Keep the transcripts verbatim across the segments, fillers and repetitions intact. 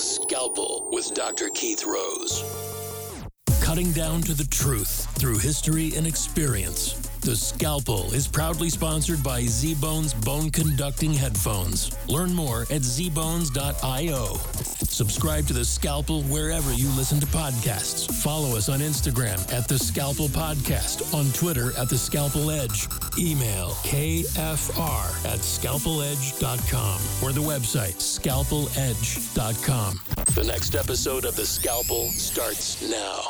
Scalpel with Doctor Keith Rose. Cutting down to the truth through history and experience. The Scalpel is proudly sponsored by Z-Bones Bone Conducting Headphones. Learn more at z bones dot io. Subscribe to The Scalpel wherever you listen to podcasts. Follow us on Instagram at The Scalpel Podcast, on Twitter at The Scalpel Edge. Email k f r at scalpel edge dot com or the website scalpel edge dot com. The next episode of The Scalpel starts now.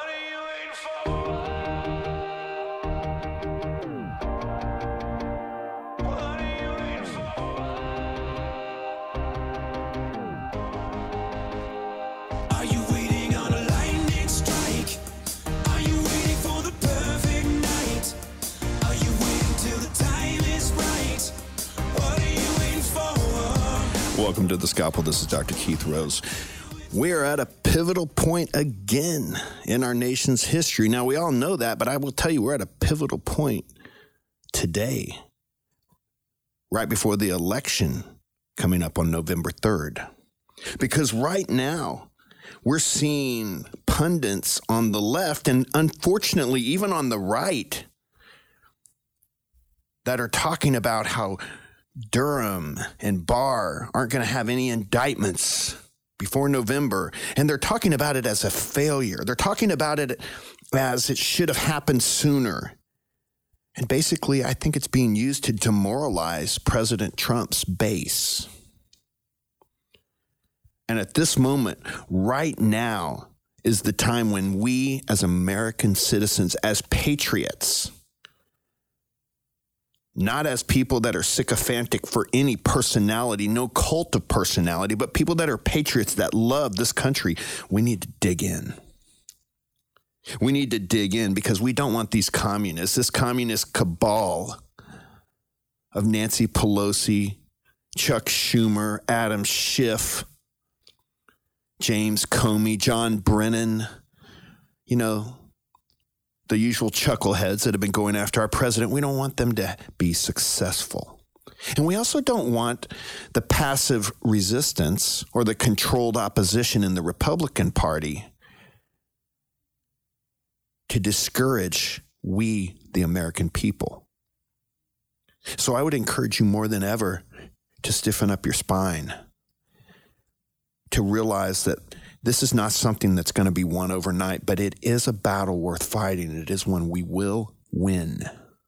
Welcome to The Scalpel. This is Doctor Keith Rose. We are at a pivotal point again in our nation's history. Now, we all know that, but I will tell you, we're at a pivotal point today, right before the election coming up on November third. Because right now, we're seeing pundits on the left, and unfortunately, even on the right, that are talking about how Durham and Barr aren't going to have any indictments before November. And they're talking about it as a failure. They're talking about it as it should have happened sooner. And basically, I think it's being used to demoralize President Trump's base. And at this moment, right now, is the time when we as American citizens, as patriots, not as people that are sycophantic for any personality, no cult of personality, but people that are patriots that love this country. We need to dig in. We need to dig in because we don't want these communists, this communist cabal of Nancy Pelosi, Chuck Schumer, Adam Schiff, James Comey, John Brennan, you know, the usual chuckleheads that have been going after our president. We don't want them to be successful. And we also don't want the passive resistance or the controlled opposition in the Republican Party to discourage we, the American people. So I would encourage you more than ever to stiffen up your spine, to realize that this is not something that's going to be won overnight, but it is a battle worth fighting. It is one we will win.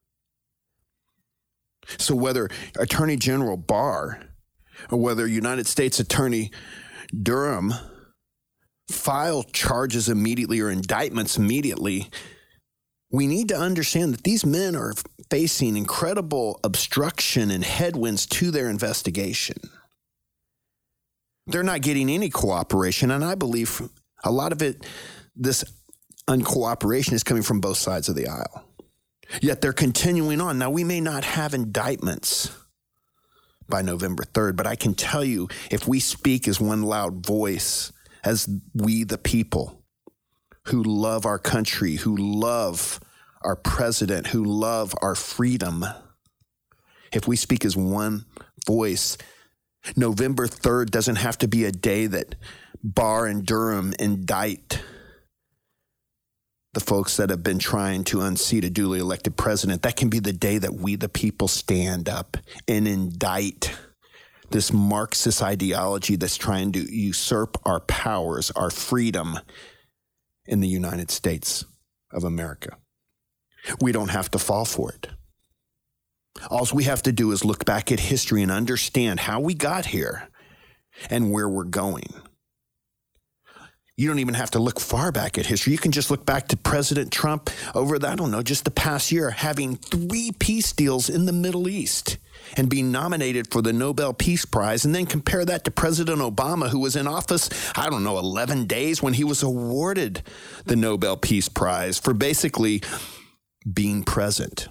So whether Attorney General Barr or whether United States Attorney Durham file charges immediately or indictments immediately, we need to understand that these men are facing incredible obstruction and headwinds to their investigation. They're not getting any cooperation, and I believe a lot of it, this uncooperation is coming from both sides of the aisle. Yet they're continuing on. Now, we may not have indictments by November third, but I can tell you, if we speak as one loud voice, as we the people who love our country, who love our president, who love our freedom, if we speak as one voice, November third doesn't have to be a day that Barr and Durham indict the folks that have been trying to unseat a duly elected president. That can be the day that we, the people, stand up and indict this Marxist ideology that's trying to usurp our powers, our freedom in the United States of America. We don't have to fall for it. All we have to do is look back at history and understand how we got here and where we're going. You don't even have to look far back at history. You can just look back to President Trump over the, I don't know, just the past year, having three peace deals in the Middle East and being nominated for the Nobel Peace Prize, and then compare that to President Obama, who was in office, I don't know, eleven days when he was awarded the Nobel Peace Prize for basically being present.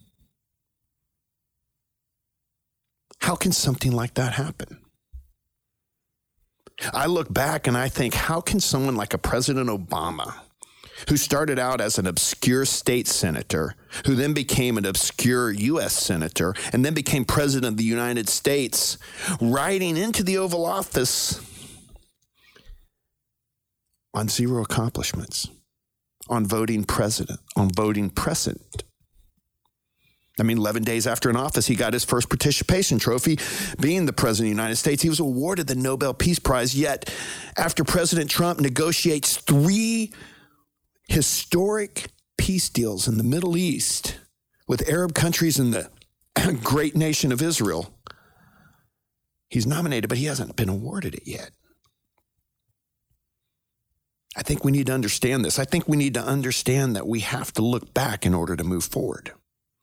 How can something like that happen? I look back and I think, how can someone like a President Obama, who started out as an obscure state senator, who then became an obscure U S senator, and then became president of the United States, riding into the Oval Office on zero accomplishments, on voting president, on voting precedent. I mean, eleven days after in office, he got his first participation trophy. Being the president of the United States, he was awarded the Nobel Peace Prize. Yet, after President Trump negotiates three historic peace deals in the Middle East with Arab countries and the great nation of Israel, he's nominated, but he hasn't been awarded it yet. I think we need to understand this. I think we need to understand that we have to look back in order to move forward.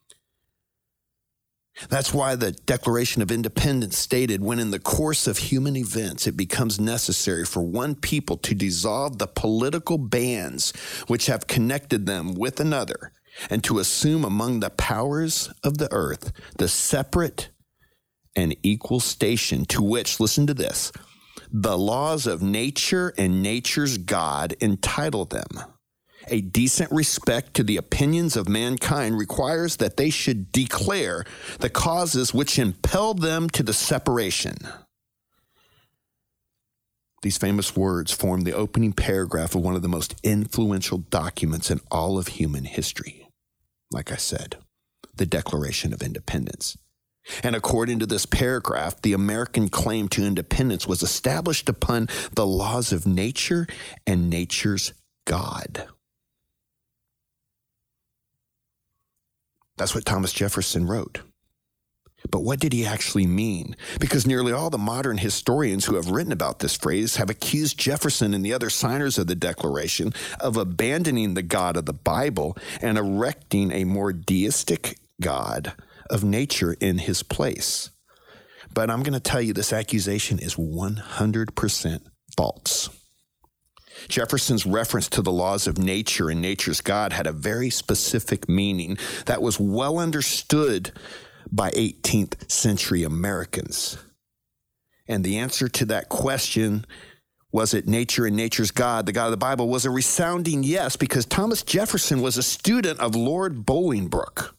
That's why the Declaration of Independence stated, when in the course of human events it becomes necessary for one people to dissolve the political bands which have connected them with another, and to assume among the powers of the earth the separate and equal station to which, listen to this, the laws of nature and nature's God entitle them. A decent respect to the opinions of mankind requires that they should declare the causes which impelled them to the separation. These famous words form the opening paragraph of one of the most influential documents in all of human history. Like I said, the Declaration of Independence. And according to this paragraph, the American claim to independence was established upon the laws of nature and nature's God. That's what Thomas Jefferson wrote. But what did he actually mean? Because nearly all the modern historians who have written about this phrase have accused Jefferson and the other signers of the Declaration of abandoning the God of the Bible and erecting a more deistic God of nature in his place. But I'm going to tell you this accusation is one hundred percent false. Jefferson's reference to the laws of nature and nature's God had a very specific meaning that was well understood by eighteenth century Americans. And the answer to that question, was it nature and nature's God, the God of the Bible, was a resounding yes, because Thomas Jefferson was a student of Lord Bolingbroke.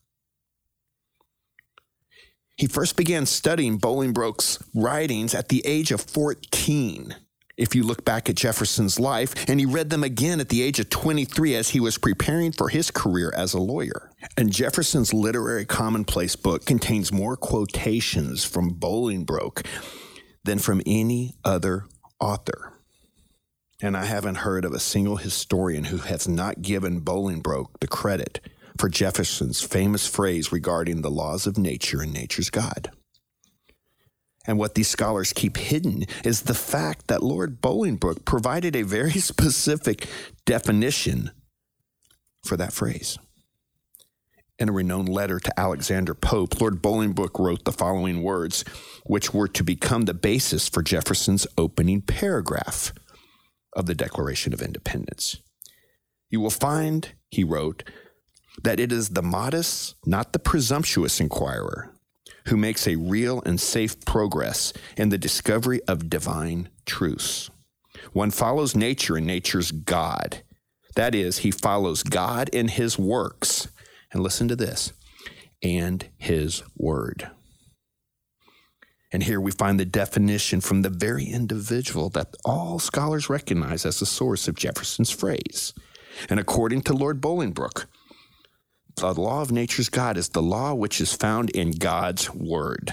He first began studying Bolingbroke's writings at the age of fourteen. If you look back at Jefferson's life, and he read them again at the age of twenty-three as he was preparing for his career as a lawyer. And Jefferson's literary commonplace book contains more quotations from Bolingbroke than from any other author. And I haven't heard of a single historian who has not given Bolingbroke the credit for Jefferson's famous phrase regarding the laws of nature and nature's God. And what these scholars keep hidden is the fact that Lord Bolingbroke provided a very specific definition for that phrase. In a renowned letter to Alexander Pope, Lord Bolingbroke wrote the following words, which were to become the basis for Jefferson's opening paragraph of the Declaration of Independence. You will find, he wrote, that it is the modest, not the presumptuous inquirer, who makes a real and safe progress in the discovery of divine truths. One follows nature and nature's God. That is, he follows God in his works. And listen to this, and his word. And here we find the definition from the very individual that all scholars recognize as the source of Jefferson's phrase. And according to Lord Bolingbroke, the law of nature's God is the law which is found in God's word.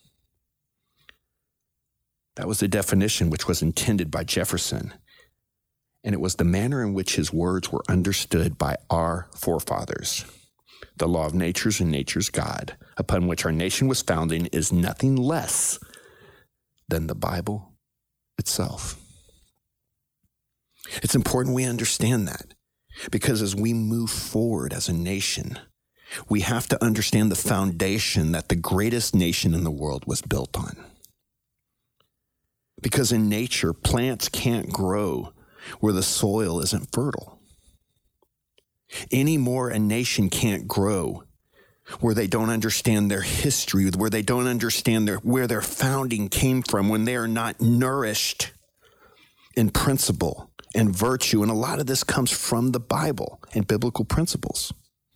That was the definition which was intended by Jefferson. And it was the manner in which his words were understood by our forefathers. The law of nature's and nature's God, upon which our nation was founding, is nothing less than the Bible itself. It's important we understand that. Because as we move forward as a nation, we have to understand the foundation that the greatest nation in the world was built on. Because in nature, plants can't grow where the soil isn't fertile. Anymore, a nation can't grow where they don't understand their history, where they don't understand their, where their founding came from, when they are not nourished in principle and virtue. And a lot of this comes from the Bible and biblical principles.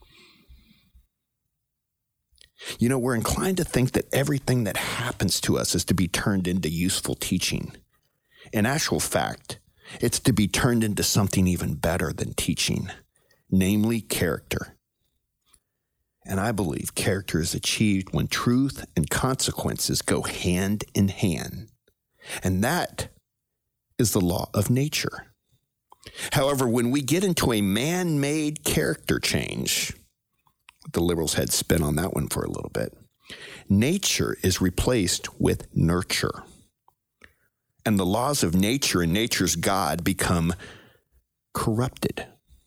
You know, we're inclined to think that everything that happens to us is to be turned into useful teaching. In actual fact, It's to be turned into something even better than teaching, namely character. And I believe character is achieved when truth and consequences go hand in hand. And that is the law of nature. However, when we get into a man-made character change, the liberals had spin on that one for a little bit, nature is replaced with nurture. And the laws of nature and nature's God become corrupted.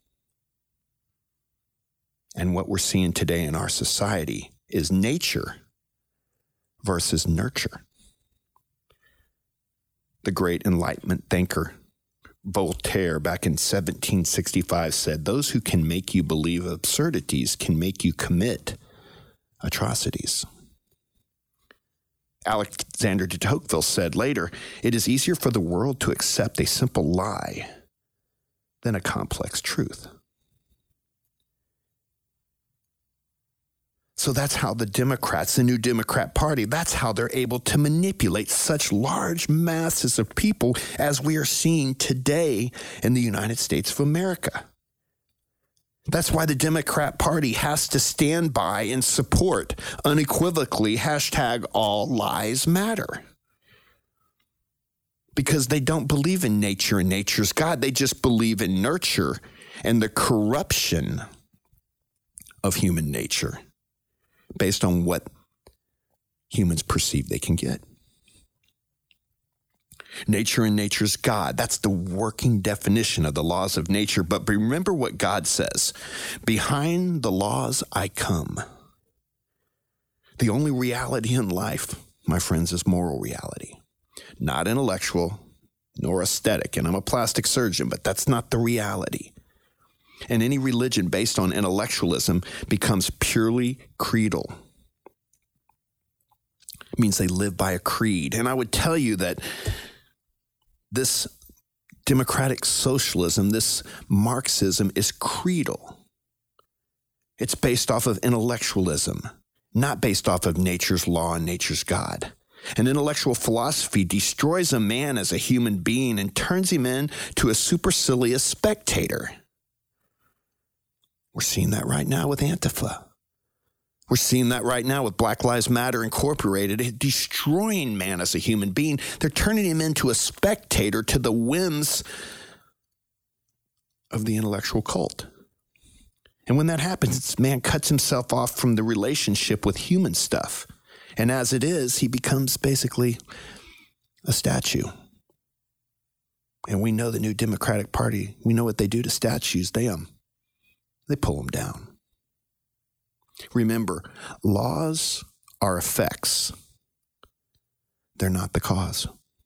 And what we're seeing today in our society is nature versus nurture. The great Enlightenment thinker Voltaire, back in seventeen sixty-five, said, "Those who can make you believe absurdities can make you commit atrocities." Alexander de Tocqueville said later, "It is easier for the world to accept a simple lie than a complex truth." So that's how the Democrats, the new Democrat Party, that's how they're able to manipulate such large masses of people as we are seeing today in the United States of America. That's why the Democrat Party has to stand by and support unequivocally hashtag all lives matter. Because they don't believe in nature and nature's God. They just believe in nurture and the corruption of human nature, based on what humans perceive they can get. Nature and nature's God. That's the working definition of the laws of nature. But remember what God says. Behind the laws I come. The only reality in life, my friends, is moral reality. Not intellectual, nor aesthetic. And I'm a plastic surgeon, but that's not the reality. And any religion based on intellectualism becomes purely creedal. It means they live by a creed. And I would tell you that this democratic socialism, this Marxism is creedal. It's based off of intellectualism, not based off of nature's law and nature's God. An intellectual philosophy destroys a man as a human being and turns him into a supercilious spectator. We're seeing that right now with Antifa. We're seeing that right now with Black Lives Matter Incorporated, destroying man as a human being. They're turning him into a spectator to the whims of the intellectual cult. And when that happens, man cuts himself off from the relationship with human stuff. And as it is, he becomes basically a statue. And we know the new Democratic Party, we know what they do to statues. They, um, they pull them down. Remember, laws are effects. They're not the cause.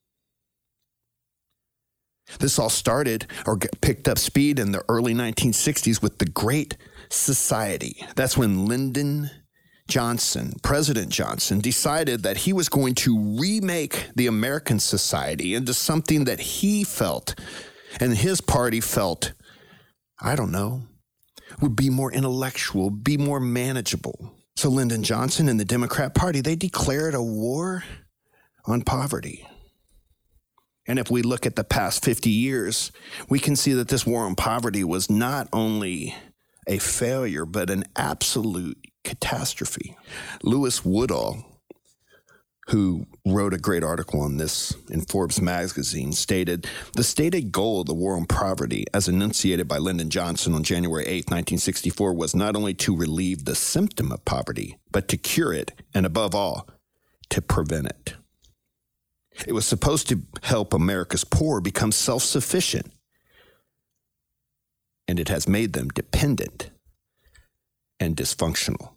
This all started or picked up speed in the early nineteen sixties with the Great Society. That's when Lyndon Johnson, President Johnson, decided that he was going to remake the American society into something that he felt and his party felt, I don't know, would be more intellectual, be more manageable. So Lyndon Johnson and the Democrat Party, they declared a war on poverty. And if we look at the past fifty years, we can see that this war on poverty was not only a failure, but an absolute catastrophe. Lewis Woodall, who wrote a great article on this in Forbes magazine, stated, "The stated goal of the war on poverty, as enunciated by Lyndon Johnson on January eighth, nineteen sixty-four, was not only to relieve the symptom of poverty, but to cure it, and above all, to prevent it. It was supposed to help America's poor become self-sufficient, and it has made them dependent and dysfunctional."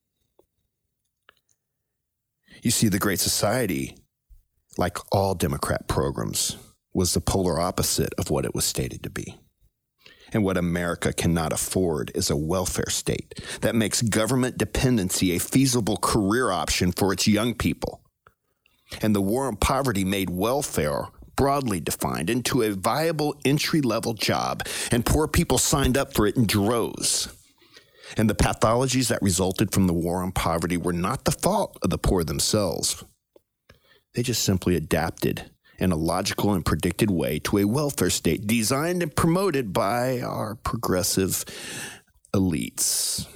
You see, the Great Society, like all Democrat programs, was the polar opposite of what it was stated to be. And what America cannot afford is a welfare state that makes government dependency a feasible career option for its young people. And the war on poverty made welfare broadly defined into a viable entry-level job, and poor people signed up for it in droves. And the pathologies that resulted from the war on poverty were not the fault of the poor themselves. They just simply adapted in a logical and predicted way to a welfare state designed and promoted by our progressive elites.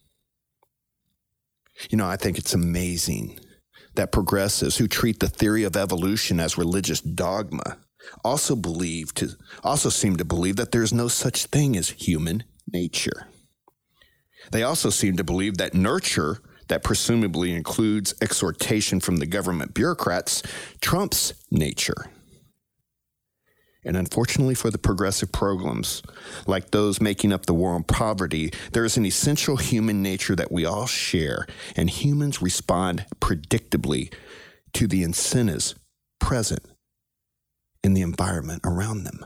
You know, I think it's amazing that progressives who treat the theory of evolution as religious dogma also believe to also seem to believe that there's no such thing as human nature. They also seem to believe that nurture, that presumably includes exhortation from the government bureaucrats, trumps nature. And unfortunately for the progressive programs, like those making up the war on poverty, there is an essential human nature that we all share, and humans respond predictably to the incentives present in the environment around them.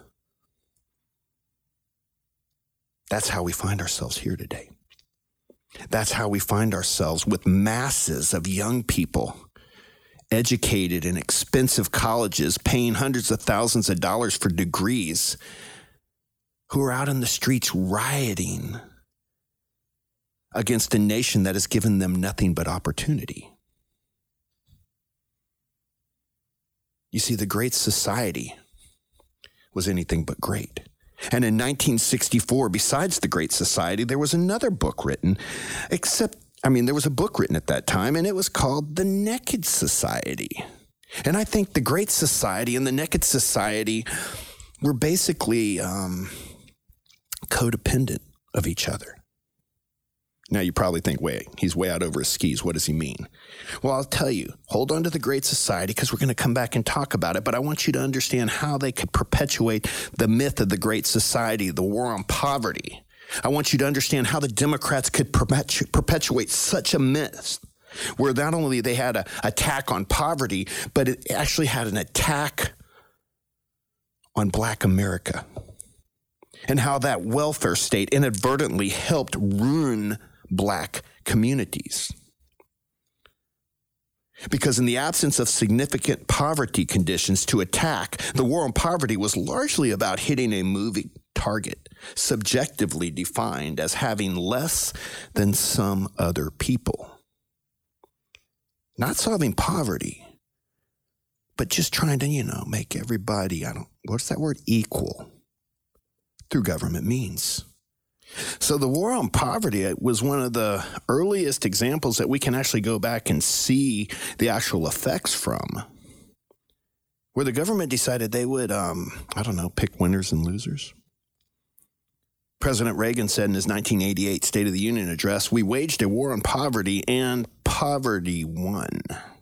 That's how we find ourselves here today. That's how we find ourselves with masses of young people educated in expensive colleges, paying hundreds of thousands of dollars for degrees, who are out in the streets rioting against a nation that has given them nothing but opportunity. You see, the Great Society was anything but great. And in nineteen sixty-four, besides the Great Society, there was another book written, except, I mean, there was a book written at that time, and it was called The Naked Society. And I think the Great Society and the Naked Society were basically um, codependent of each other. Now, you probably think, wait, he's way out over his skis. What does he mean? Well, I'll tell you, hold on to the Great Society because we're going to come back and talk about it. But I want you to understand how they could perpetuate the myth of the Great Society, the war on poverty. I want you to understand how the Democrats could perpetu- perpetuate such a myth where not only they had an attack on poverty, but it actually had an attack on Black America. And how that welfare state inadvertently helped ruin Black communities. Because in the absence of significant poverty conditions to attack, the war on poverty was largely about hitting a moving target, subjectively defined as having less than some other people. Not solving poverty, but just trying to, you know, make everybody, I don't, what's that word, equal through government means. So the war on poverty was one of the earliest examples that we can actually go back and see the actual effects from, where the government decided they would, um, I don't know, pick winners and losers. President Reagan said in his nineteen eighty-eight State of the Union address, "We waged a war on poverty and poverty won."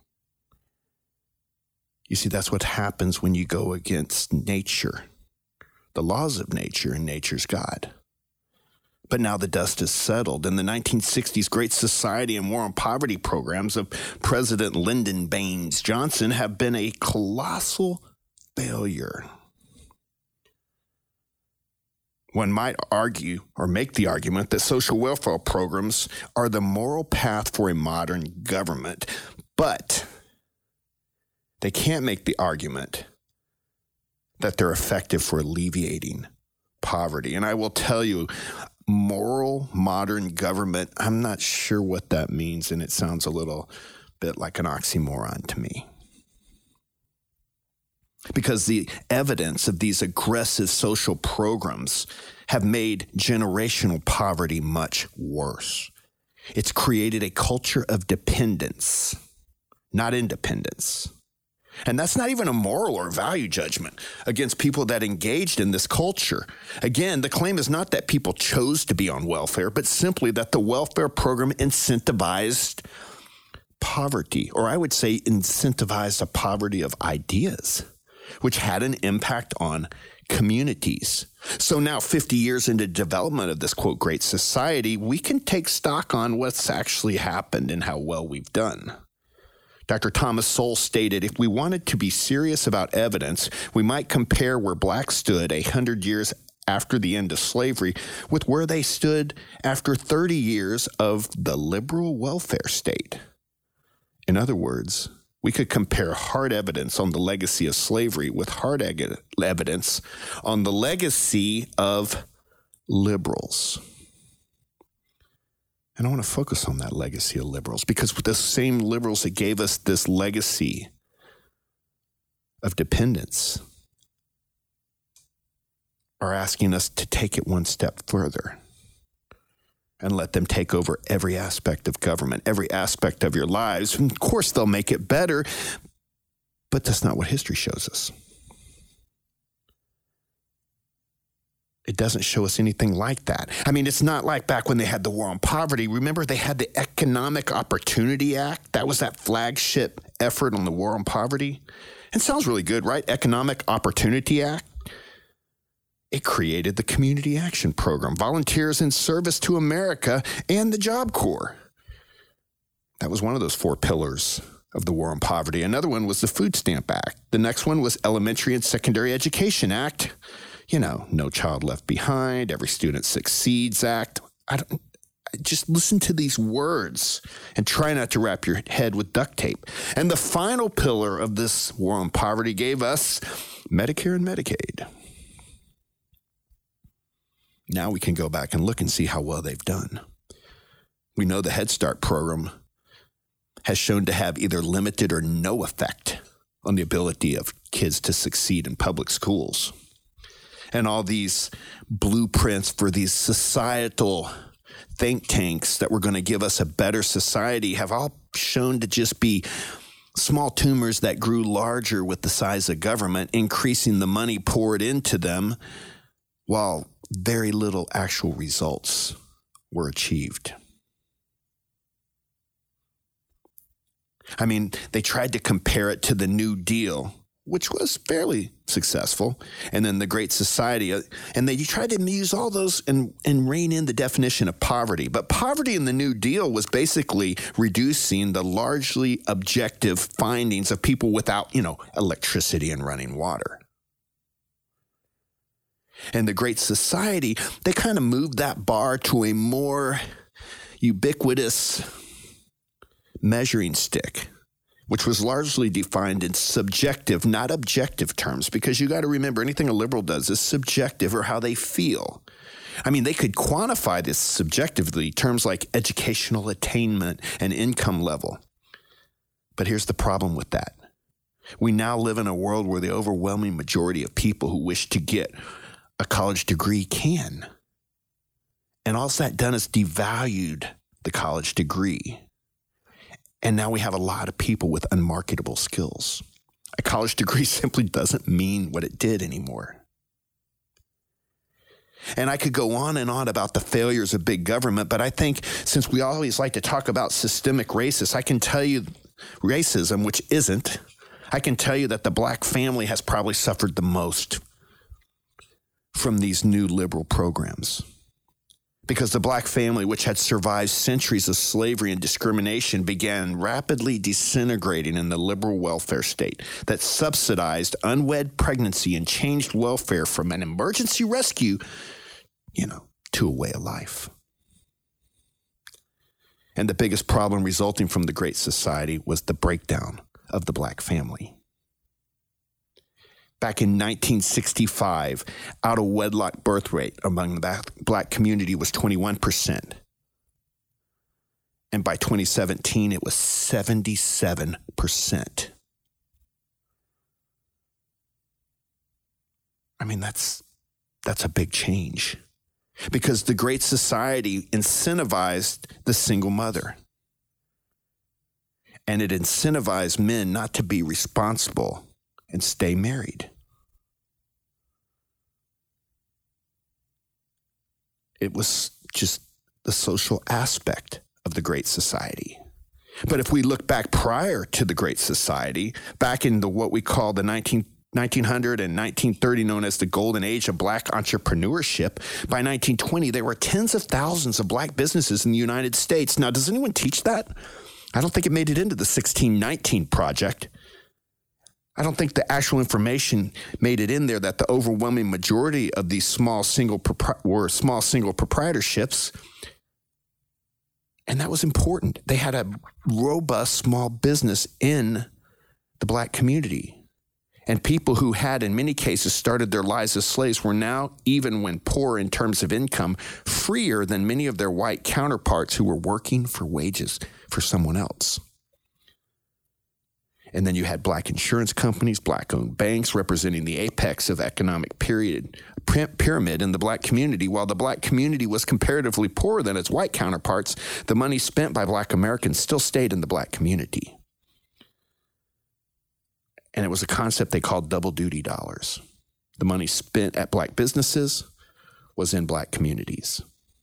You see, that's what happens when you go against nature, the laws of nature, and nature's God. But now the dust has settled, and the nineteen sixties Great Society and War on Poverty programs of President Lyndon Baines Johnson have been a colossal failure. One might argue or make the argument that social welfare programs are the moral path for a modern government, but they can't make the argument that they're effective for alleviating poverty. And I will tell you, moral modern government, I'm not sure what that means, and it sounds a little bit like an oxymoron to me. Because the evidence of these aggressive social programs have made generational poverty much worse. It's created a culture of dependence, not independence. And that's not even a moral or value judgment against people that engaged in this culture. Again, the claim is not that people chose to be on welfare, but simply that the welfare program incentivized poverty, or I would say incentivized a poverty of ideas, which had an impact on communities. So now, fifty years into development of this, quote, Great Society, we can take stock on what's actually happened and how well we've done. Doctor Thomas Sowell stated, if we wanted to be serious about evidence, we might compare where blacks stood a hundred years after the end of slavery with where they stood after thirty years of the liberal welfare state. In other words, we could compare hard evidence on the legacy of slavery with hard eg- evidence on the legacy of liberals. And I want to focus on that legacy of liberals because the same liberals that gave us this legacy of dependence are asking us to take it one step further and let them take over every aspect of government, every aspect of your lives. And of course, they'll make it better, but that's not what history shows us. It doesn't show us anything like that. I mean, it's not like back when they had the war on poverty. Remember, they had the Economic Opportunity Act. That was that flagship effort on the war on poverty. It sounds really good, right? Economic Opportunity Act. It created the Community Action Program, Volunteers in Service to America, and the Job Corps. That was one of those four pillars of the war on poverty. Another one was the Food Stamp Act. The next one was Elementary and Secondary Education Act. You know, No Child Left Behind, Every Student Succeeds Act. I don't, just listen to these words and try not to wrap your head with duct tape. And the final pillar of this war on poverty gave us Medicare and Medicaid. Now we can go back and look and see how well they've done. We know the Head Start program has shown to have either limited or no effect on the ability of kids to succeed in public schools. And all these blueprints for these societal think tanks that were going to give us a better society have all shown to just be small tumors that grew larger with the size of government, increasing the money poured into them, while very little actual results were achieved. I mean, they tried to compare it to the New Deal, which was fairly successful, and then the Great Society. And they tried to use all those and, and rein in the definition of poverty. But poverty in the New Deal was basically reducing the largely objective findings of people without, you know, electricity and running water. And the Great Society, they kind of moved that bar to a more ubiquitous measuring stick, which was largely defined in subjective, not objective terms, because you got to remember anything a liberal does is subjective, or how they feel. I mean, they could quantify this subjectively, terms like educational attainment and income level. But here's the problem with that. We now live in a world where the overwhelming majority of people who wish to get a college degree can. And all that done is devalued the college degree. And now we have a lot of people with unmarketable skills. A college degree simply doesn't mean what it did anymore. And I could go on and on about the failures of big government, but I think since we always like to talk about systemic racism, I can tell you racism, which isn't, I can tell you that the black family has probably suffered the most from these new liberal programs. Because the black family, which had survived centuries of slavery and discrimination, began rapidly disintegrating in the liberal welfare state that subsidized unwed pregnancy and changed welfare from an emergency rescue, you know, to a way of life. And the biggest problem resulting from the Great Society was the breakdown of the black family. Back in nineteen sixty-five, out-of-wedlock birth rate among the black community was twenty-one percent. And by twenty seventeen, it was seventy-seven percent. I mean, that's that's a big change. Because the Great Society incentivized the single mother. And it incentivized men not to be responsible and stay married. It was just the social aspect of the Great Society. But if we look back prior to the Great Society, back in the what we call the nineteen, nineteen hundred and nineteen thirty, known as the golden age of black entrepreneurship, by nineteen twenty, there were tens of thousands of black businesses in the United States. Now, does anyone teach that? I don't think it made it into the sixteen nineteen project. I don't think the actual information made it in there that the overwhelming majority of these small single propri- were small single proprietorships. And that was important. They had a robust small business in the black community. And people who had, in many cases, started their lives as slaves were now, even when poor in terms of income, freer than many of their white counterparts who were working for wages for someone else. And then you had black insurance companies, black-owned banks representing the apex of economic period, pyramid in the black community. While the black community was comparatively poorer than its white counterparts, the money spent by black Americans still stayed in the black community. And it was a concept they called double duty dollars. The money spent at black businesses was in black communities.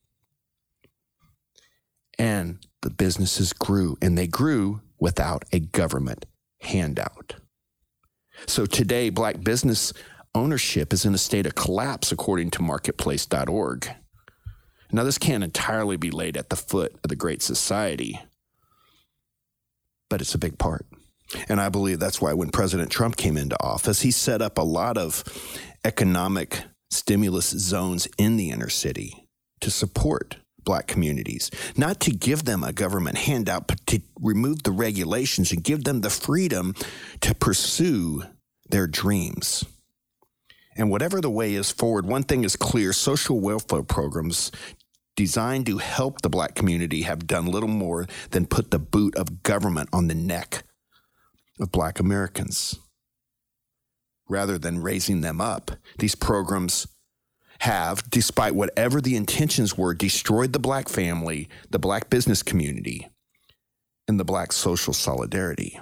And the businesses grew, and they grew without a government handout. So today, black business ownership is in a state of collapse, according to marketplace dot org. Now, this can't entirely be laid at the foot of the Great Society, but it's a big part. And I believe that's why when President Trump came into office, he set up a lot of economic stimulus zones in the inner city to support black communities, not to give them a government handout, but to remove the regulations and give them the freedom to pursue their dreams. And whatever the way is forward, one thing is clear: social welfare programs designed to help the black community have done little more than put the boot of government on the neck of black Americans. Rather than raising them up, these programs have, despite whatever the intentions were, destroyed the black family, the black business community, and the black social solidarity.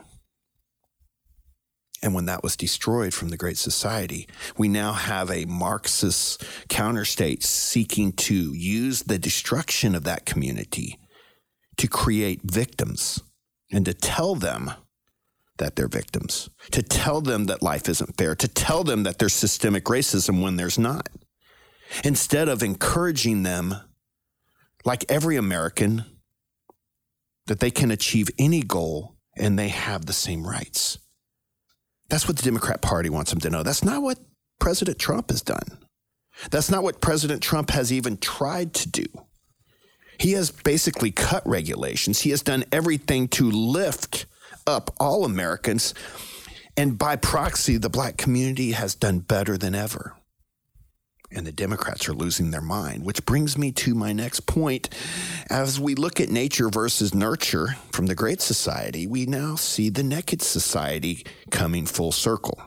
And when that was destroyed from the Great Society, we now have a Marxist counterstate seeking to use the destruction of that community to create victims and to tell them that they're victims, to tell them that life isn't fair, to tell them that there's systemic racism when there's not. Instead of encouraging them, like every American, that they can achieve any goal and they have the same rights. That's what the Democrat Party wants them to know. That's not what President Trump has done. That's not what President Trump has even tried to do. He has basically cut regulations. He has done everything to lift up all Americans. And by proxy, the black community has done better than ever. And the Democrats are losing their mind, which brings me to my next point. As we look at nature versus nurture from the Great Society, we now see the Naked Society coming full circle.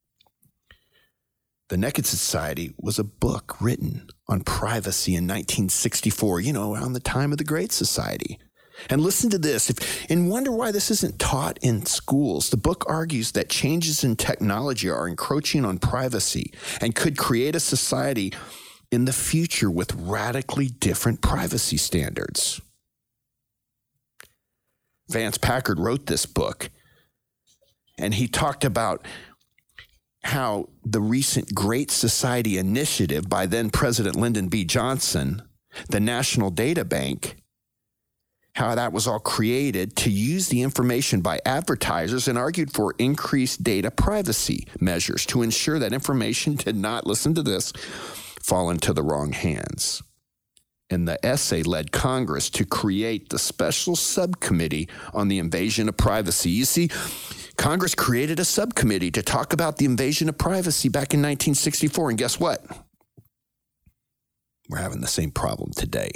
The Naked Society was a book written on privacy in nineteen sixty-four, you know, around the time of the Great Society. And listen to this, if, and wonder why this isn't taught in schools. The book argues that changes in technology are encroaching on privacy and could create a society in the future with radically different privacy standards. Vance Packard wrote this book, and he talked about how the recent Great Society initiative by then President Lyndon B. Johnson, the National Data Bank, how that was all created to use the information by advertisers, and argued for increased data privacy measures to ensure that information did not, listen to this, fall into the wrong hands. And the essay led Congress to create the special subcommittee on the invasion of privacy. You see, Congress created a subcommittee to talk about the invasion of privacy back in nineteen sixty-four, and guess what? We're having the same problem today.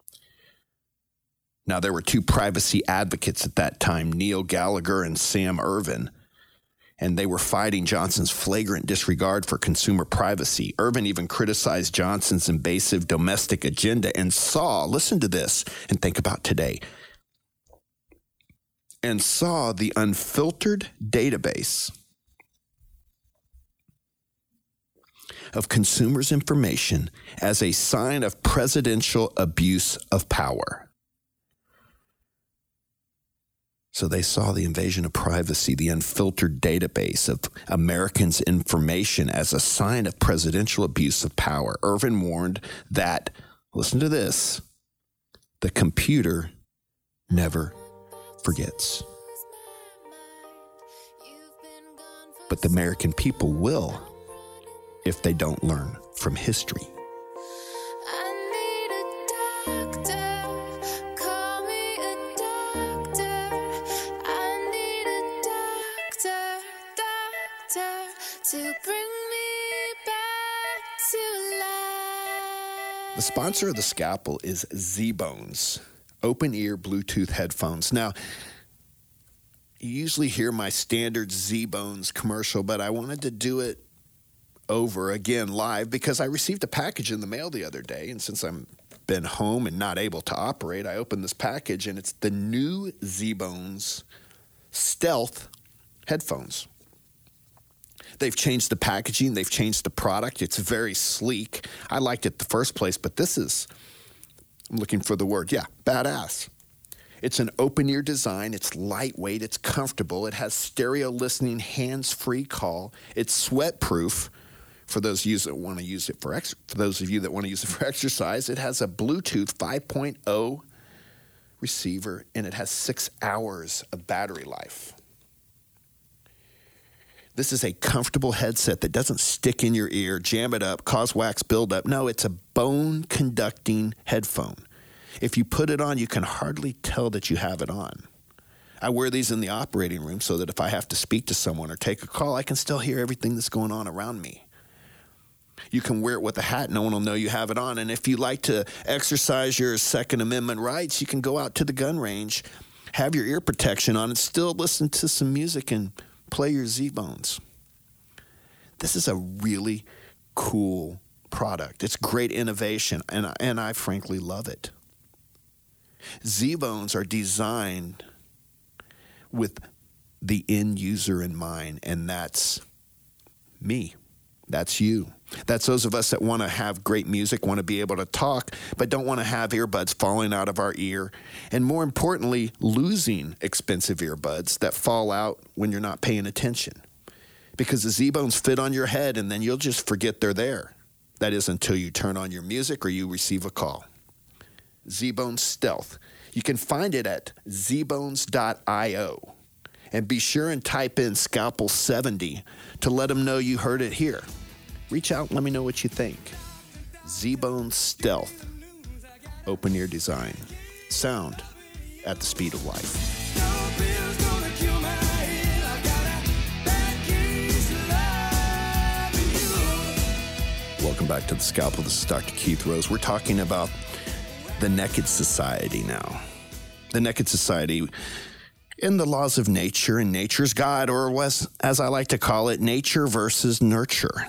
Now, there were two privacy advocates at that time, Neil Gallagher and Sam Ervin, and they were fighting Johnson's flagrant disregard for consumer privacy. Ervin even criticized Johnson's invasive domestic agenda and saw, listen to this, and think about today, and saw the unfiltered database of consumers' information as a sign of presidential abuse of power. So they saw the invasion of privacy, the unfiltered database of Americans' information, as a sign of presidential abuse of power. Ervin warned that, listen to this, the computer never forgets. But the American people will if they don't learn from history. The sponsor of The Scalpel is Z-Bones, open-ear Bluetooth headphones. Now, you usually hear my standard Z-Bones commercial, but I wanted to do it over again live because I received a package in the mail the other day, and since I'm been home and not able to operate, I opened this package, and it's the new Z-Bones Stealth headphones. They've changed the packaging. They've changed the product. It's very sleek. I liked it the first place, but this is, I'm looking for the word, yeah, badass. It's an open-ear design. It's lightweight. It's comfortable. It has stereo listening, hands-free call. It's sweat-proof for those of you that want to use it for ex- for those of you that want to use it for exercise. It has a Bluetooth five point oh receiver, and it has six hours of battery life. This is a comfortable headset that doesn't stick in your ear, jam it up, cause wax buildup. No, it's a bone-conducting headphone. If you put it on, you can hardly tell that you have it on. I wear these in the operating room so that if I have to speak to someone or take a call, I can still hear everything that's going on around me. You can wear it with a hat. No one will know you have it on. And if you like to exercise your Second Amendment rights, you can go out to the gun range, have your ear protection on, and still listen to some music and play your Z-Bones. This is a really cool product. It's great innovation, and I, and I frankly love it. Z-Bones are designed with the end user in mind, and that's me. That's you. That's those of us that want to have great music, want to be able to talk, but don't want to have earbuds falling out of our ear. And more importantly, losing expensive earbuds that fall out when you're not paying attention. Because the Z-Bones fit on your head and then you'll just forget they're there. That is until you turn on your music or you receive a call. Z-Bones Stealth. You can find it at z bones dot io. And be sure and type in Scalpel seventy to let them know you heard it here. Reach out and let me know what you think. Z-Bones Stealth. Open ear design. Sound at the speed of life. Welcome back to The Scalpel. This is Doctor Keith Rose. We're talking about the Naked Society now. The Naked Society in the laws of nature and nature's God, or as, as I like to call it, nature versus nurture.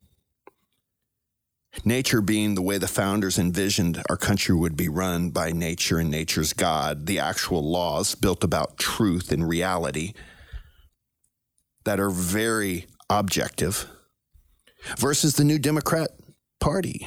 Nature being the way the founders envisioned our country would be run by nature and nature's God, the actual laws built about truth and reality that are very objective, versus the New Democrat Party,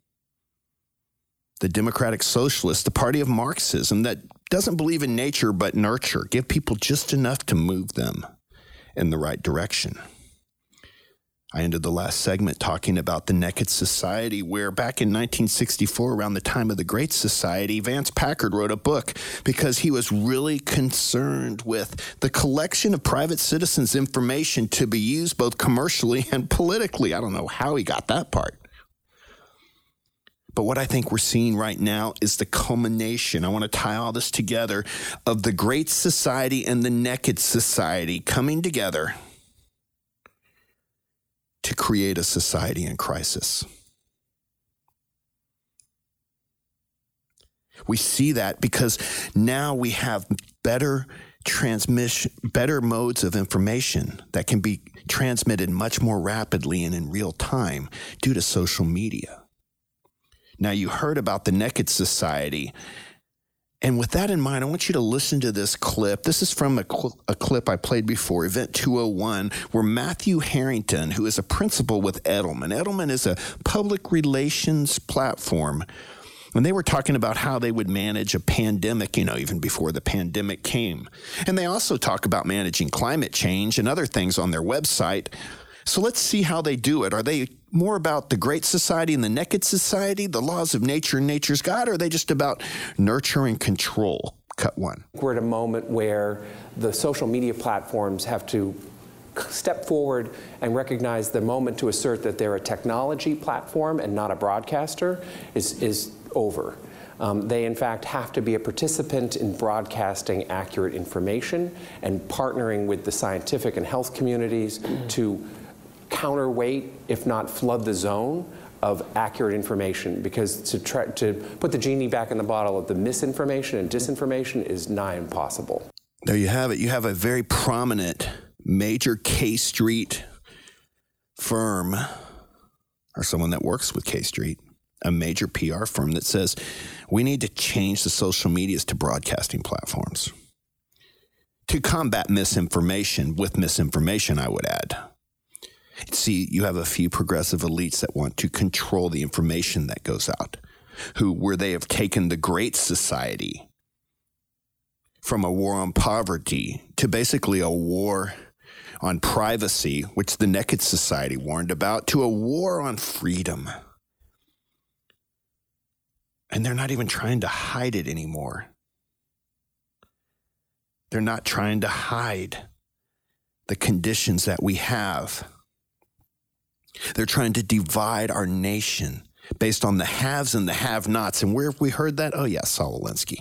the Democratic Socialists, the party of Marxism that doesn't believe in nature but nurture, give people just enough to move them in the right direction. I ended the last segment talking about the Naked Society, where back in nineteen sixty-four, around the time of the Great Society, Vance Packard wrote a book because he was really concerned with the collection of private citizens' information to be used both commercially and politically. I don't know how he got that part. But what I think we're seeing right now is the culmination, I want to tie all this together, of the Great Society and the Naked Society coming together to create a society in crisis. We see that because now we have better transmission, better modes of information that can be transmitted much more rapidly and in real time due to social media. Now, you heard about the Naked Society. And with that in mind, I want you to listen to this clip. This is from a, cl- a clip I played before, Event two oh one, where Matthew Harrington, who is a principal with Edelman. Edelman is a public relations platform. And they were talking about how they would manage a pandemic, you know, even before the pandemic came. And they also talk about managing climate change and other things on their website. So let's see how they do it. Are they more about the Great Society and the Naked Society, the laws of nature and nature's God, or are they just about nurture and control? Cut one. We're at a moment where the social media platforms have to step forward and recognize the moment to assert that they're a technology platform and not a broadcaster is, is over. Um, they, in fact, have to be a participant in broadcasting accurate information and partnering with the scientific and health communities to counterweight, if not flood the zone of accurate information, because to try to put the genie back in the bottle of the misinformation and disinformation is nigh impossible. there you have it. You have a very prominent major K Street firm, or someone that works with K Street, a major P R firm that says we need to change the social medias to broadcasting platforms to combat misinformation with misinformation, I would add. See, you have a few progressive elites that want to control the information that goes out, who where they have taken the Great Society from a war on poverty to basically a war on privacy, which the Naked Society warned about, to a war on freedom. And they're not even trying to hide it anymore. They're not trying to hide the conditions that we have. They're trying to divide our nation based on the haves and the have-nots. And where have we heard that? Oh, yeah, Saul Alinsky.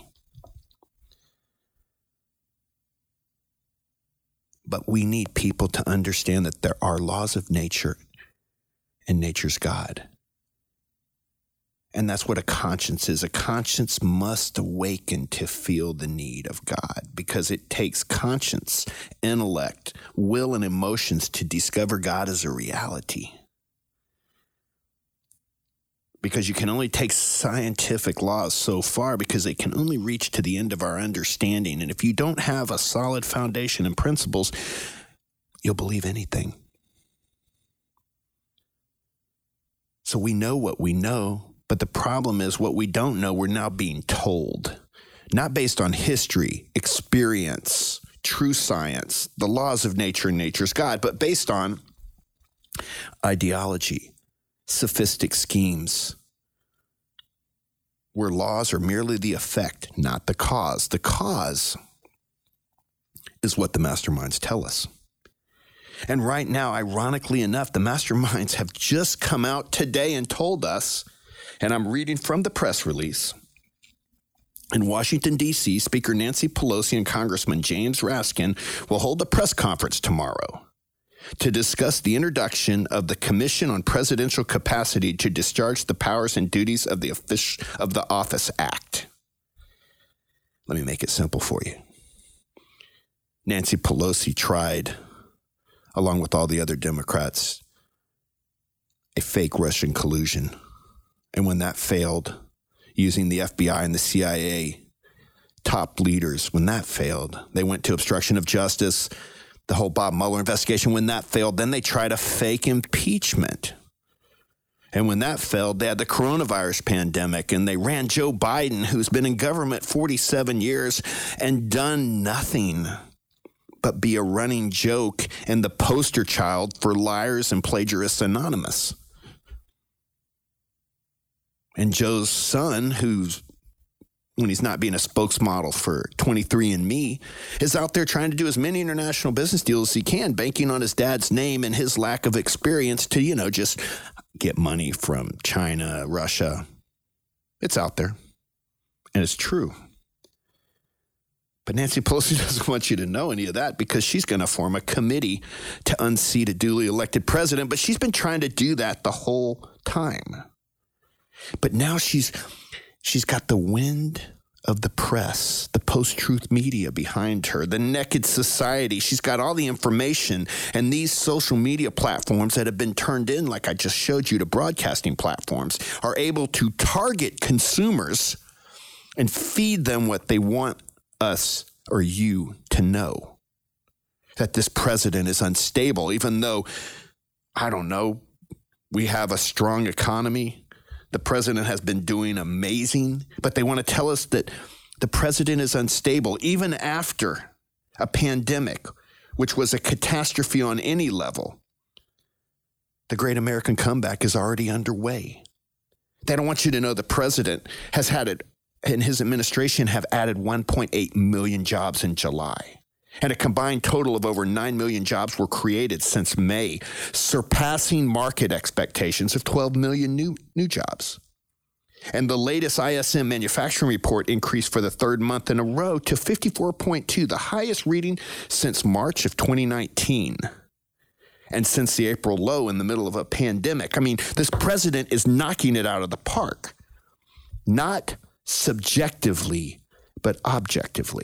But we need people to understand that there are laws of nature and nature's God. And that's what a conscience is. A conscience must awaken to feel the need of God, because it takes conscience, intellect, will, and emotions to discover God as a reality. Because you can only take scientific laws so far, because they can only reach to the end of our understanding. And if you don't have a solid foundation and principles, you'll believe anything. So we know what we know. But the problem is what we don't know, we're now being told, not based on history, experience, true science, the laws of nature and nature's God, but based on ideology, sophistic schemes, where laws are merely the effect, not the cause. The cause is what the masterminds tell us. And right now, ironically enough, the masterminds have just come out today and told us, and I'm reading from the press release, in Washington, D C, Speaker Nancy Pelosi and Congressman James Raskin will hold a press conference tomorrow to discuss the introduction of the Commission on Presidential Capacity to Discharge the Powers and Duties of the Office, of the Office Act. Let me make it simple for you. Nancy Pelosi tried, along with all the other Democrats, a fake Russian collusion. And when that failed, using the F B I and the C I A top leaders, when that failed, they went to obstruction of justice, the whole Bob Mueller investigation. When that failed, then they tried a fake impeachment. And when that failed, they had the coronavirus pandemic, and they ran Joe Biden, who's been in government forty-seven years and done nothing but be a running joke and the poster child for Liars and Plagiarists Anonymous. And Joe's son, who's, when he's not being a spokesmodel for twenty-three and me, is out there trying to do as many international business deals as he can, banking on his dad's name and his lack of experience to, you know, just get money from China, Russia. It's out there. And it's true. But Nancy Pelosi doesn't want you to know any of that, because she's going to form a committee to unseat a duly elected president. But she's been trying to do that the whole time. But now she's she's got the wind of the press, the post-truth media behind her, the Naked Society. She's got all the information, and these social media platforms that have been turned in, like I just showed you, to broadcasting platforms, are able to target consumers and feed them what they want us or you to know. That this president is unstable, even though, I don't know, we have a strong economy. The president has been doing amazing, but they want to tell us that the president is unstable even after a pandemic, which was a catastrophe on any level. The great American comeback is already underway. They don't want you to know the president has had it, and his administration have added one point eight million jobs in July. And a combined total of over nine million jobs were created since May, surpassing market expectations of twelve million new, new jobs. And the latest I S M manufacturing report increased for the third month in a row to fifty-four point two, the highest reading since March of twenty nineteen. And since the April low in the middle of a pandemic. I mean, this president is knocking it out of the park. Not subjectively, but objectively.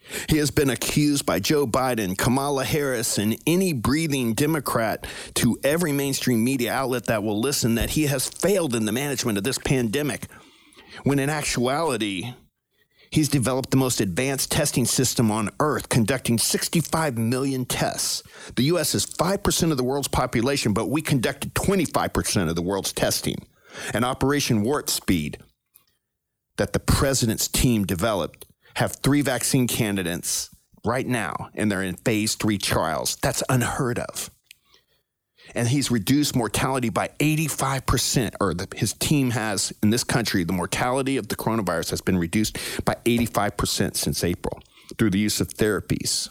He has been accused by Joe Biden, Kamala Harris, and any breathing Democrat to every mainstream media outlet that will listen that he has failed in the management of this pandemic, when in actuality, he's developed the most advanced testing system on Earth, conducting sixty-five million tests. The U S is five percent of the world's population, but we conducted twenty-five percent of the world's testing. And Operation Warp Speed that the president's team developed have three vaccine candidates right now, and they're in phase three trials. That's unheard of. And he's reduced mortality by eighty-five percent, or the, his team has in this country, the mortality of the coronavirus has been reduced by eighty-five percent since April through the use of therapies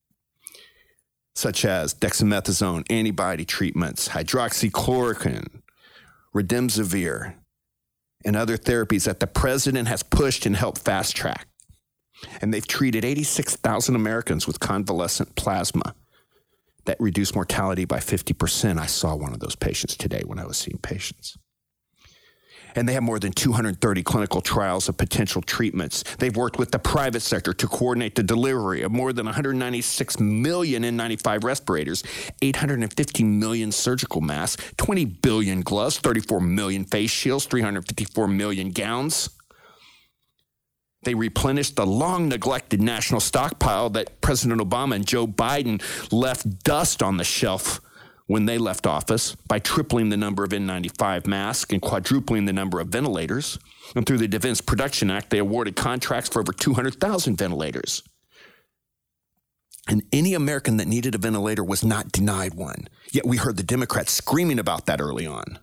such as dexamethasone, antibody treatments, hydroxychloroquine, remdesivir, and other therapies that the president has pushed and helped fast track. And they've treated eighty-six thousand Americans with convalescent plasma that reduced mortality by fifty percent. I saw one of those patients today when I was seeing patients. And they have more than two hundred thirty clinical trials of potential treatments. They've worked with the private sector to coordinate the delivery of more than one hundred ninety-six million N ninety-five respirators, eight hundred fifty million surgical masks, twenty billion gloves, thirty-four million face shields, three hundred fifty-four million gowns. They replenished the long-neglected national stockpile that President Obama and Joe Biden left dust on the shelf when they left office by tripling the number of N ninety-five masks and quadrupling the number of ventilators. And through the Defense Production Act, they awarded contracts for over two hundred thousand ventilators. And any American that needed a ventilator was not denied one. Yet we heard the Democrats screaming about that early on.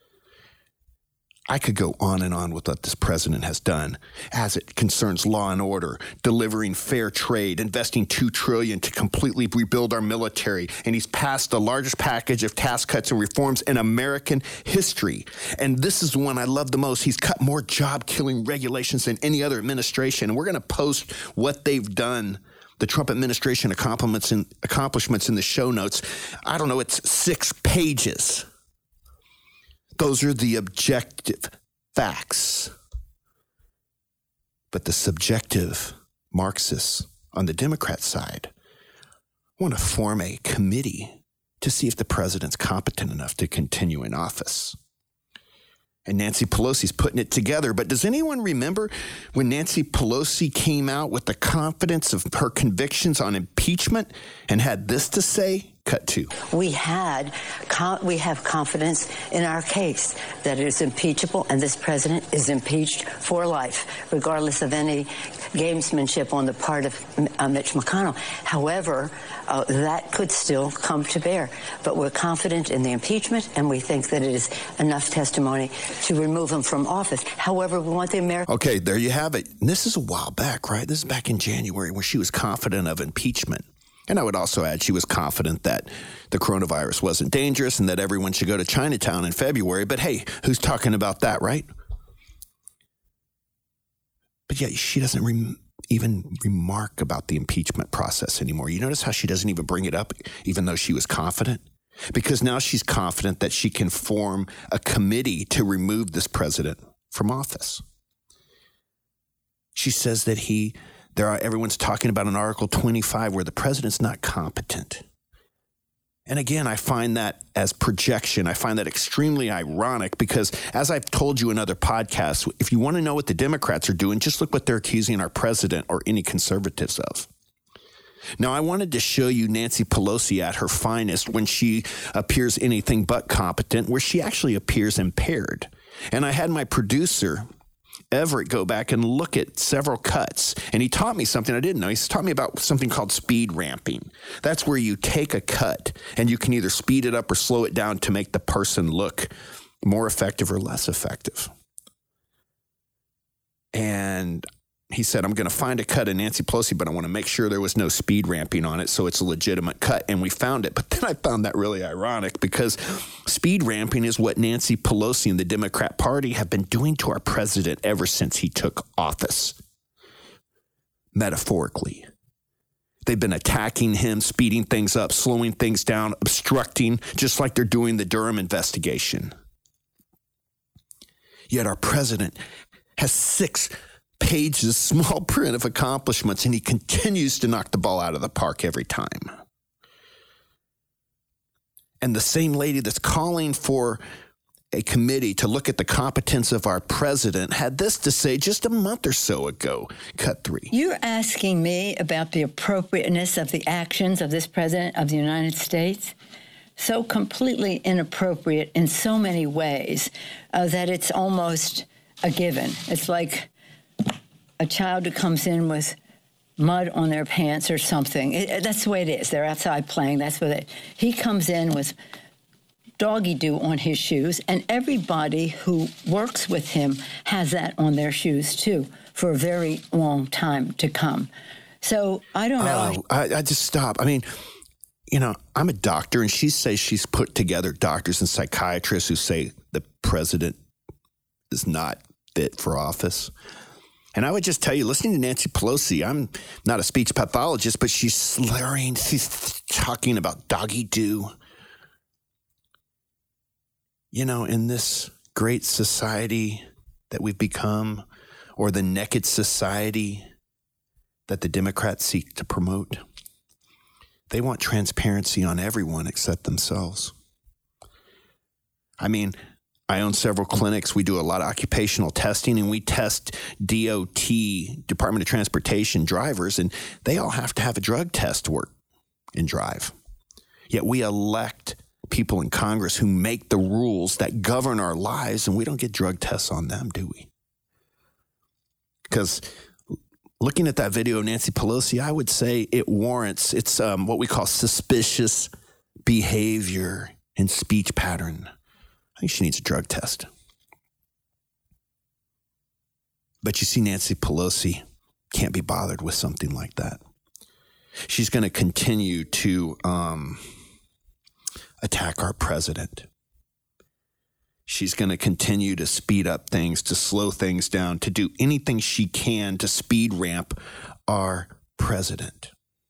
I could go on and on with what this president has done as it concerns law and order, delivering fair trade, investing two trillion dollars to completely rebuild our military. And he's passed the largest package of tax cuts and reforms in American history. And this is the one I love the most. He's cut more job-killing regulations than any other administration. And we're going to post what they've done, the Trump administration accomplishments in, accomplishments in the show notes. I don't know, it's six pages. Those are the objective facts. But the subjective Marxists on the Democrat side want to form a committee to see if the president's competent enough to continue in office. And Nancy Pelosi's putting it together. But does anyone remember when Nancy Pelosi came out with the confidence of her convictions on impeachment and had this to say? Cut two. We had, we have confidence in our case that it is impeachable, and this president is impeached for life, regardless of any gamesmanship on the part of uh, Mitch McConnell. However, uh, that could still come to bear. But we're confident in the impeachment, and we think that it is enough testimony to remove him from office. However, we want the American... Okay, there you have it. And this is a while back, right? This is back in January when she was confident of impeachment. And I would also add she was confident that the coronavirus wasn't dangerous and that everyone should go to Chinatown in February. But hey, who's talking about that, right? But yet she doesn't re- even remark about the impeachment process anymore. You notice how she doesn't even bring it up, even though she was confident? Because now she's confident that she can form a committee to remove this president from office. She says that he... There are, everyone's talking about an Article twenty-five where the president's not competent. And again, I find that as projection. I find that extremely ironic because, as I've told you in other podcasts, if you want to know what the Democrats are doing, just look what they're accusing our president or any conservatives of. Now, I wanted to show you Nancy Pelosi at her finest when she appears anything but competent, where she actually appears impaired. And I had my producer... Everett go back and look at several cuts. And he taught me something I didn't know. He taught me about something called speed ramping. That's where you take a cut and you can either speed it up or slow it down to make the person look more effective or less effective. And he said, I'm going to find a cut of Nancy Pelosi, but I want to make sure there was no speed ramping on it so it's a legitimate cut. And we found it. But then I found that really ironic because speed ramping is what Nancy Pelosi and the Democrat Party have been doing to our president ever since he took office. Metaphorically. They've been attacking him, speeding things up, slowing things down, obstructing, just like they're doing the Durham investigation. Yet our president has six pages, small print of accomplishments, and he continues to knock the ball out of the park every time. And the same lady that's calling for a committee to look at the competence of our president had this to say just a month or so ago. Cut three. You're asking me about the appropriateness of the actions of this president of the United States? So completely inappropriate in so many ways uh, that it's almost a given. It's like a child who comes in with mud on their pants or something. It, that's the way it is. They're outside playing. That's what it. He comes in with doggy-do on his shoes, and everybody who works with him has that on their shoes, too, for a very long time to come. So I don't know. Oh, I, I just stop. I mean, you know, I'm a doctor, and she says she's put together doctors and psychiatrists who say the president is not fit for office. And I would just tell you, listening to Nancy Pelosi, I'm not a speech pathologist, but she's slurring, she's talking about doggy-do. You know, in this great society that we've become, or the naked society that the Democrats seek to promote, they want transparency on everyone except themselves. I mean, I own several clinics. We do a lot of occupational testing, and we test D O T, Department of Transportation drivers, and they all have to have a drug test to work and drive. Yet we elect people in Congress who make the rules that govern our lives, and we don't get drug tests on them, do we? Because looking at that video of Nancy Pelosi, I would say it warrants, it's um, what we call suspicious behavior and speech pattern. I think she needs a drug test. But you see, Nancy Pelosi can't be bothered with something like that. She's going to continue to um, attack our president. She's going to continue to speed up things, to slow things down, to do anything she can to speed ramp our president.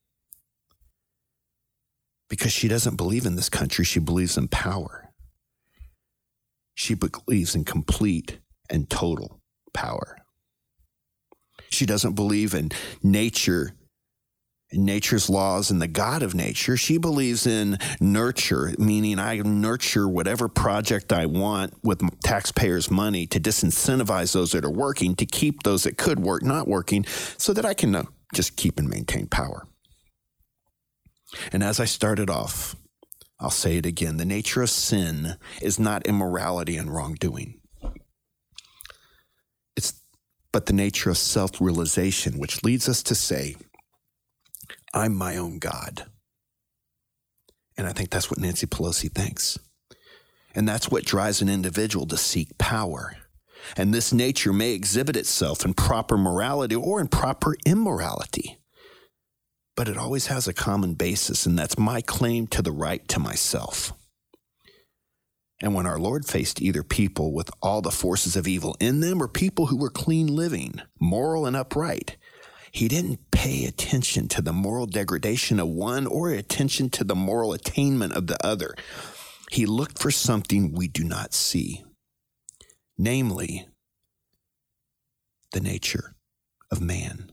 Because she doesn't believe in this country. She believes in power. She believes in complete and total power. She doesn't believe in nature, in nature's laws and the God of nature. She believes in nurture, meaning I nurture whatever project I want with taxpayers' money to disincentivize those that are working, to keep those that could work not working, so that I can uh, just keep and maintain power. And as I started off, I'll say it again. The nature of sin is not immorality and wrongdoing. It's but the nature of self-realization, which leads us to say, I'm my own God. And I think that's what Nancy Pelosi thinks. And that's what drives an individual to seek power. And this nature may exhibit itself in proper morality or in proper immorality. But it always has a common basis, and that's my claim to the right to myself. And when our Lord faced either people with all the forces of evil in them or people who were clean living, moral and upright, he didn't pay attention to the moral degradation of one or attention to the moral attainment of the other. He looked for something we do not see, namely, the nature of man.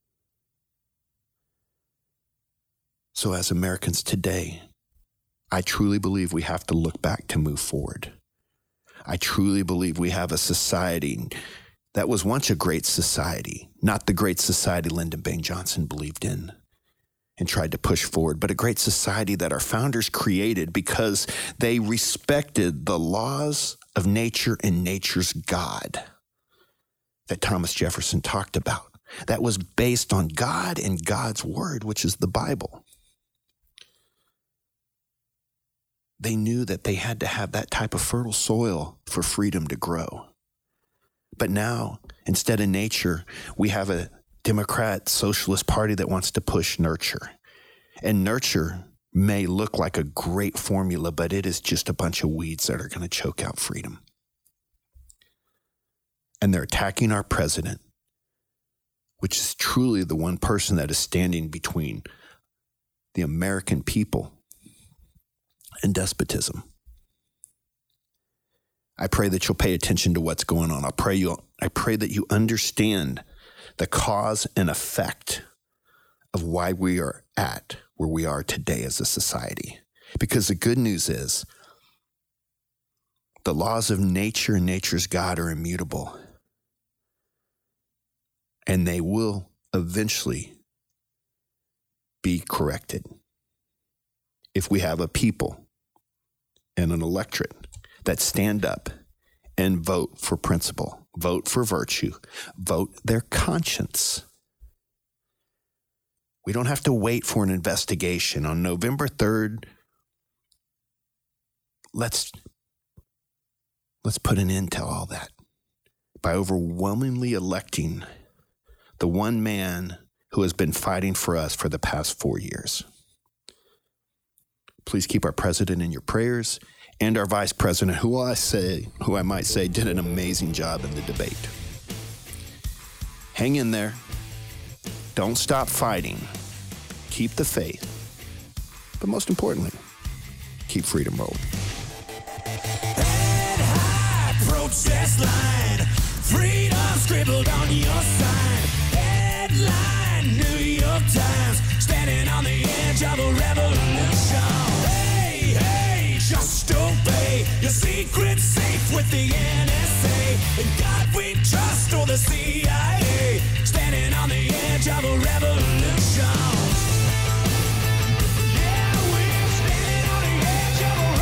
So as Americans today, I truly believe we have to look back to move forward. I truly believe we have a society that was once a great society, not the great society Lyndon Baines Johnson believed in and tried to push forward, but a great society that our founders created because they respected the laws of nature and nature's God that Thomas Jefferson talked about, that was based on God and God's word, which is the Bible. They knew that they had to have that type of fertile soil for freedom to grow. But now, instead of nature, we have a Democrat Socialist Party that wants to push nurture. And nurture may look like a great formula, but it is just a bunch of weeds that are going to choke out freedom. And they're attacking our president, which is truly the one person that is standing between the American people and despotism. I pray that you'll pay attention to what's going on. I pray you I pray that you understand the cause and effect of why we are at where we are today as a society. Because the good news is the laws of nature and nature's God are immutable. And they will eventually be corrected if we have a people and an electorate that stand up and vote for principle, vote for virtue, vote their conscience. We don't have to wait for an investigation. On November third, let's, let's put an end to all that by overwhelmingly electing the one man who has been fighting for us for the past four years. Please keep our president in your prayers and our vice president, who I say, who I might say did an amazing job in the debate. Hang in there. Don't stop fighting. Keep the faith. But most importantly, keep freedom rolling. Head high, protest line. Freedom scribbled on your sign. Headline, New York Times. Standing on the edge of a revolution. Hey, hey, just obey. Your secret's safe with the N S A. In God we trust, or the C I A. Standing on the edge of a revolution. Yeah, we're standing on the edge of a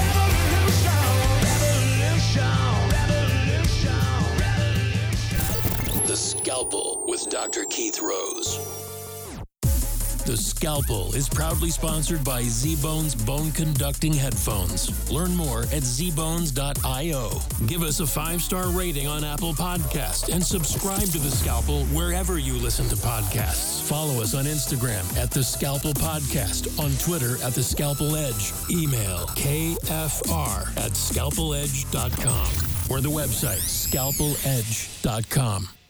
revolution. Revolution, revolution, revolution. The Scalpel with Doctor Keith Rose. The Scalpel is proudly sponsored by Z-Bones Bone Conducting Headphones. Learn more at z bones dot io. Give us a five-star rating on Apple Podcasts and subscribe to The Scalpel wherever you listen to podcasts. Follow us on Instagram at The Scalpel Podcast, on Twitter at The Scalpel Edge. Email k f r at scalpel edge dot com or the website scalpel edge dot com.